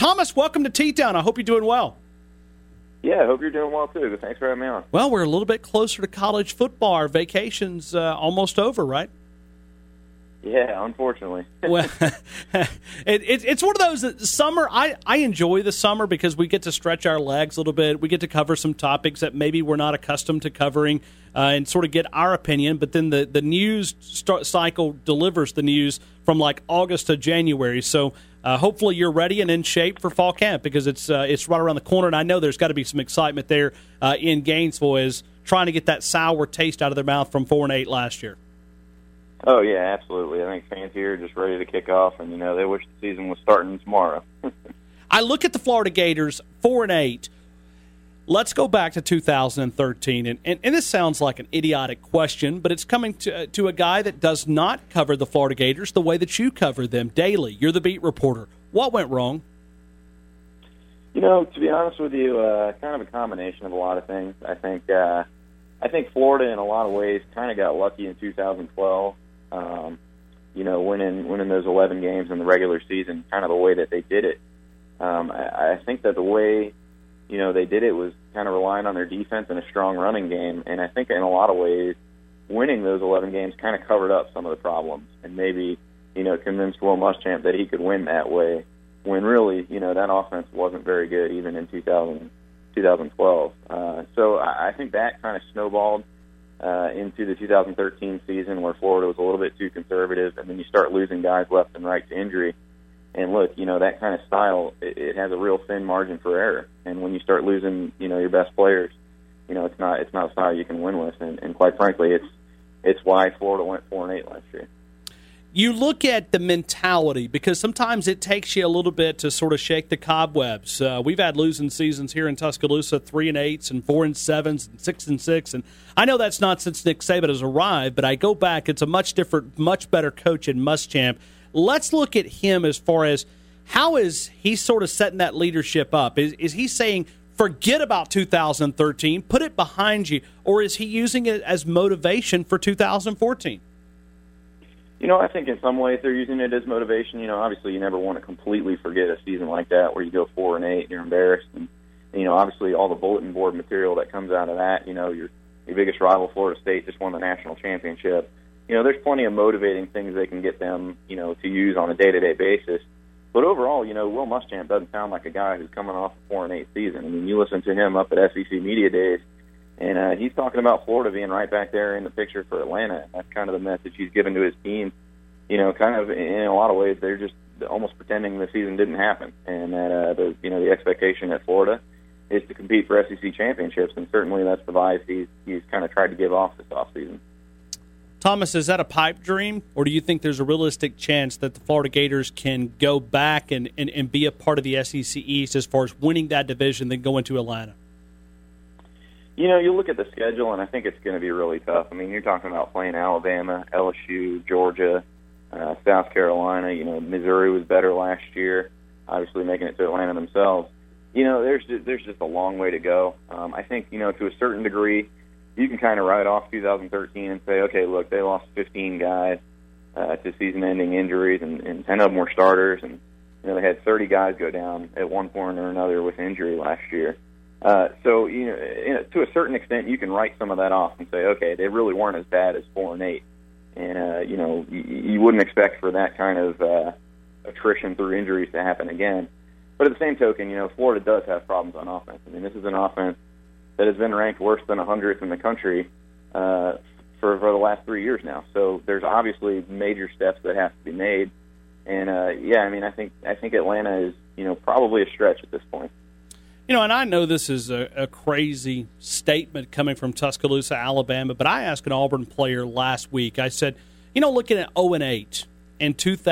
Thomas, welcome to T-Town. I hope you're doing well. Yeah, I hope you're doing well, too. Thanks for having me on. Well, we're a little bit closer to college football. Our vacation's almost over, right? Yeah, unfortunately. Well, it's one of those that summer, I enjoy the summer because we get to stretch our legs a little bit. We get to cover some topics that maybe we're not accustomed to covering and sort of get our opinion. But then the news cycle delivers the news from like August to January. So hopefully you're ready and in shape for fall camp because it's right around the corner. And I know there's got to be some excitement there in Gainesville as trying to get that sour taste out of their mouth from 4-8 last year. Oh, yeah, absolutely. I think fans here are just ready to kick off, and, they wish the season was starting tomorrow. I look at the Florida Gators, 4-8. Let's go back to 2013, and this sounds like an idiotic question, but it's coming to a guy that does not cover the Florida Gators the way that you cover them daily. You're the beat reporter. What went wrong? To be honest with you, kind of a combination of a lot of things. I think Florida, in a lot of ways, kind of got lucky in 2012. Winning those 11 games in the regular season, kind of the way that they did it. I think that the way, they did it was kind of relying on their defense and a strong running game. And I think in a lot of ways, winning those 11 games kind of covered up some of the problems and maybe, convinced Will Muschamp that he could win that way when really, that offense wasn't very good even in 2012. So I think that kind of snowballed into the 2013 season where Florida was a little bit too conservative, and then you start losing guys left and right to injury. And look, that kind of style, it has a real thin margin for error. And when you start losing, your best players, it's not a style you can win with. And quite frankly, it's why Florida went 4-8 last year. You look at the mentality because sometimes it takes you a little bit to sort of shake the cobwebs. We've had losing seasons here in Tuscaloosa, 3-8s and 4-7s and 6-6, and I know that's not since Nick Saban has arrived. But I go back; it's a much different, much better coach in Muschamp. Let's look at him as far as how is he sort of setting that leadership up? Is he saying forget about 2013, put it behind you, or is he using it as motivation for 2014? I think in some ways they're using it as motivation. Obviously you never want to completely forget a season like that where you go 4-8 and you're embarrassed. And, obviously all the bulletin board material that comes out of that, your biggest rival, Florida State, just won the national championship. There's plenty of motivating things they can get them, to use on a day-to-day basis. But overall, Will Muschamp doesn't sound like a guy who's coming off a 4-8 season. I mean, you listen to him up at SEC Media Days, and he's talking about Florida being right back there in the picture for Atlanta. That's kind of the message he's given to his team. Kind of in a lot of ways, they're just almost pretending the season didn't happen, and that the expectation at Florida is to compete for SEC championships, and certainly that's the vibe he's kind of tried to give off this offseason. Thomas, is that a pipe dream, or do you think there's a realistic chance that the Florida Gators can go back and be a part of the SEC East as far as winning that division, then go into Atlanta? You look at the schedule, and I think it's going to be really tough. I mean, you're talking about playing Alabama, LSU, Georgia, South Carolina. Missouri was better last year, obviously making it to Atlanta themselves. There's just a long way to go. I think, to a certain degree, you can kind of write off 2013 and say, okay, look, they lost 15 guys to season-ending injuries, and 10 of them were starters, and they had 30 guys go down at one point or another with injury last year. So, to a certain extent, you can write some of that off and say, okay, they really weren't as bad as 4-8. And, you wouldn't expect for that kind of attrition through injuries to happen again. But at the same token, Florida does have problems on offense. I mean, this is an offense that has been ranked worse than 100th in the country for the last 3 years now. So there's obviously major steps that have to be made. And, I think Atlanta is, probably a stretch at this point. And I know this is a crazy statement coming from Tuscaloosa, Alabama, but I asked an Auburn player last week. I said, looking at 0-8 in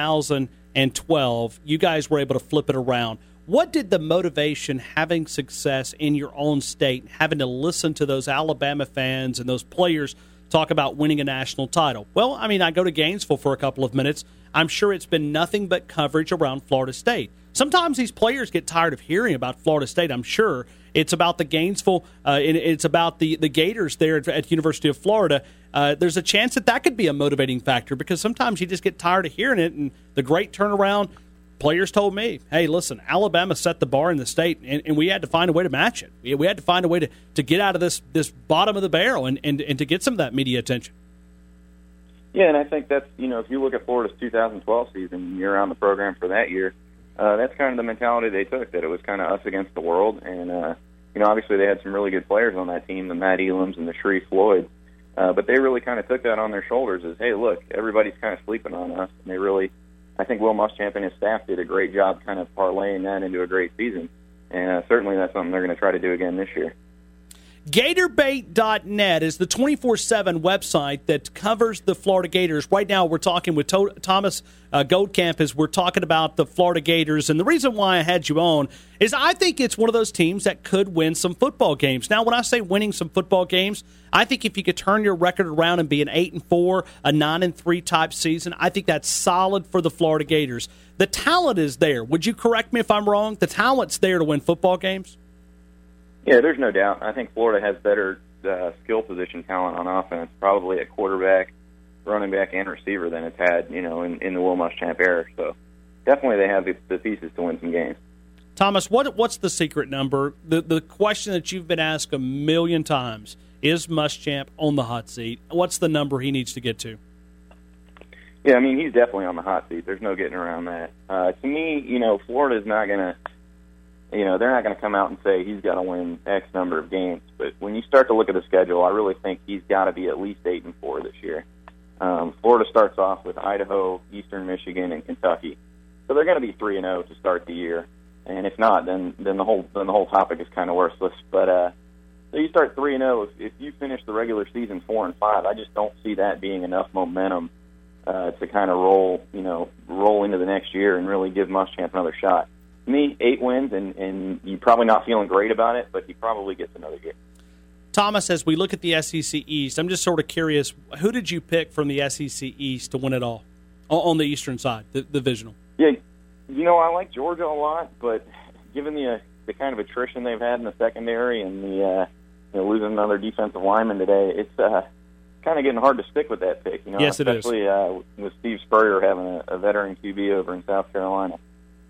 2012, you guys were able to flip it around. What did the motivation, having success in your own state, having to listen to those Alabama fans and those players talk about winning a national title? Well, I go to Gainesville for a couple of minutes. I'm sure it's been nothing but coverage around Florida State. Sometimes these players get tired of hearing about Florida State, I'm sure. It's about the Gainesville, it's about the Gators there at University of Florida. There's a chance that could be a motivating factor because sometimes you just get tired of hearing it, and the great turnaround, players told me, hey, listen, Alabama set the bar in the state, and we had to find a way to match it. We had to find a way to get out of this bottom of the barrel and to get some of that media attention. Yeah, and I think that's, if you look at Florida's 2012 season, you're on the program for that year, that's kind of the mentality they took, that it was kind of us against the world. And, obviously they had some really good players on that team, the Matt Elams and the Sharif Floyd. But they really kind of took that on their shoulders as, hey, look, everybody's kind of sleeping on us. And they really, I think Will Muschamp and his staff did a great job kind of parlaying that into a great season. And certainly that's something they're going to try to do again this year. GatorBait.net is the 24/7 website that covers the Florida Gators. Right now we're talking with Thomas Goldkamp as we're talking about the Florida Gators. And the reason why I had you on is I think it's one of those teams that could win some football games. Now, when I say winning some football games, I think if you could turn your record around and be an 8-4, a 9-3 type season, I think that's solid for the Florida Gators. The talent is there. Would you correct me if I'm wrong? The talent's there to win football games? Yeah, there's no doubt. I think Florida has better skill position talent on offense, probably at quarterback, running back, and receiver than it's had, in the Will Muschamp era. So definitely they have the pieces to win some games. Thomas, what's the secret number? The question that you've been asked a million times, is Muschamp on the hot seat? What's the number he needs to get to? Yeah, I mean, he's definitely on the hot seat. There's no getting around that. To me, Florida's not going to, they're not going to come out and say he's got to win X number of games. But when you start to look at the schedule, I really think he's got to be at least 8-4 this year. Florida starts off with Idaho, Eastern Michigan, and Kentucky, so they're going to be 3-0 to start the year. And if not, then the whole topic is kind of worthless. But so you start 3-0. If you finish the regular season 4-5, I just don't see that being enough momentum to kind of roll into the next year and really give Muschamp another shot. To me, 8 wins, and you're probably not feeling great about it, but he probably gets another year. Thomas, as we look at the SEC East, I'm just sort of curious, who did you pick from the SEC East to win it all on the eastern side, the divisional? Yeah, I like Georgia a lot, but given the kind of attrition they've had in the secondary and the losing another defensive lineman today, it's kind of getting hard to stick with that pick. Yes, it is. Especially with Steve Spurrier having a veteran QB over in South Carolina.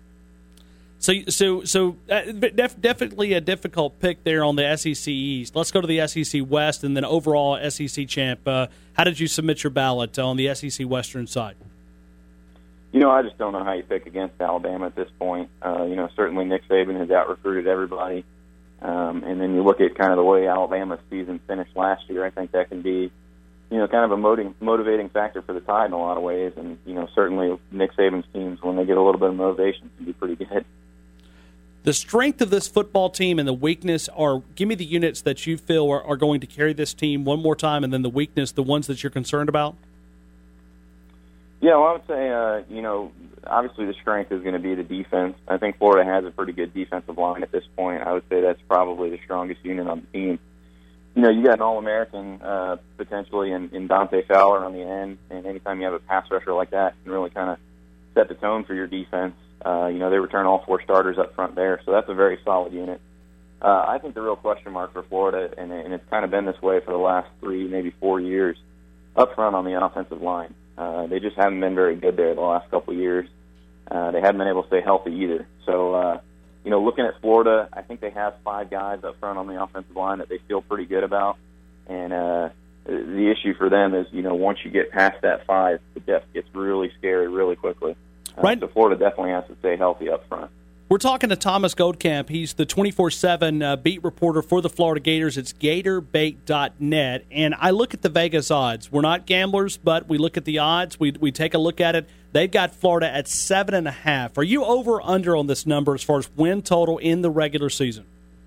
So definitely a difficult pick there on the SEC East. Let's go to the SEC West and then overall SEC champ. How did you submit your ballot on the SEC Western side? I just don't know how you pick against Alabama at this point. Certainly Nick Saban has out-recruited everybody. And then you look at kind of the way Alabama's season finished last year, I think that can be, kind of a motivating factor for the Tide in a lot of ways. And, certainly Nick Saban's teams, when they get a little bit of motivation, can be pretty good. The strength of this football team and the weakness are, give me the units that you feel are going to carry this team one more time, and then the weakness, the ones that you're concerned about. Yeah, well, I would say, obviously the strength is going to be the defense. I think Florida has a pretty good defensive line at this point. I would say that's probably the strongest unit on the team. You got an All-American potentially in Dante Fowler on the end, and anytime you have a pass rusher like that, you can really kind of set the tone for your defense. They return all 4 starters up front there, so that's a very solid unit. I think the real question mark for Florida, and it's kind of been this way for the last 3, maybe 4 years, up front on the offensive line. They just haven't been very good there the last couple of years. They haven't been able to stay healthy either. So, looking at Florida, I think they have 5 guys up front on the offensive line that they feel pretty good about. And the issue for them is, once you get past that 5, the depth gets really scary really quickly. Right. So Florida definitely has to stay healthy up front. We're talking to Thomas Goldkamp. He's the 24/7 beat reporter for the Florida Gators. It's GatorBait.net. And I look at the Vegas odds. We're not gamblers, but we look at the odds. We take a look at it. They've got Florida at 7.5. Are you over or under on this number as far as win total in the regular season?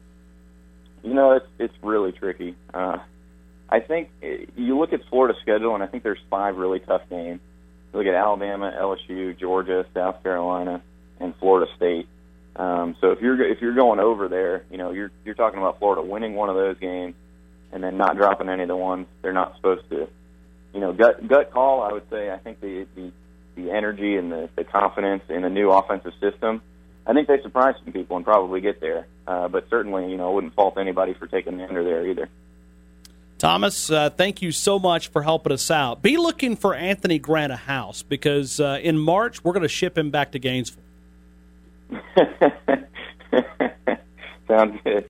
It's really tricky. I think you look at Florida's schedule, and I think there's 5 really tough games. You look at Alabama, LSU, Georgia, South Carolina, and Florida State. So if you're going over there, you're talking about Florida winning one of those games and then not dropping any of the ones they're not supposed to. Gut call, I would say. I think the energy and the confidence in the new offensive system, I think they surprise some people and probably get there. But certainly, I wouldn't fault anybody for taking the under there either. Thomas, thank you so much for helping us out. Be looking for Anthony Grant a house because in March we're going to ship him back to Gainesville. Sounds good.